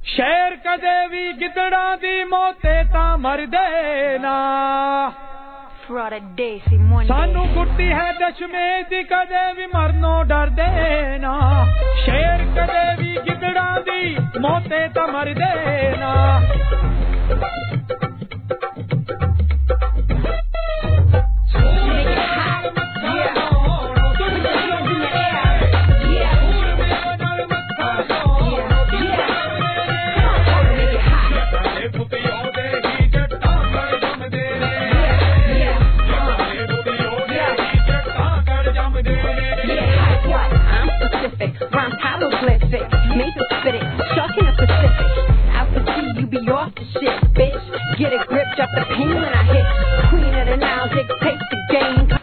ਸ਼ੇਰ ਕਦੇ ਵੀ ਗਿੱਦੜਾਂ ਦੀ ਮੌਤੇ ਤਾਂ ਮਰਦੇ ਨਾ ਸਾਨੂੰ ਕੁੱਟੀ ਹੈ ਦਸ਼ਮੇਸ਼ ਦੀ ਕਦੇ ਵੀ ਮਰਨੋਂ ਡਰਦੇ ਨਾ ਸ਼ੇਰ ਕਦੇ ਵੀ ਗਿੱਦੜਾਂ ਦੀ ਮੌਤੇ ਤਾਂ ਮਰਦੇ ਨਾ Rhyme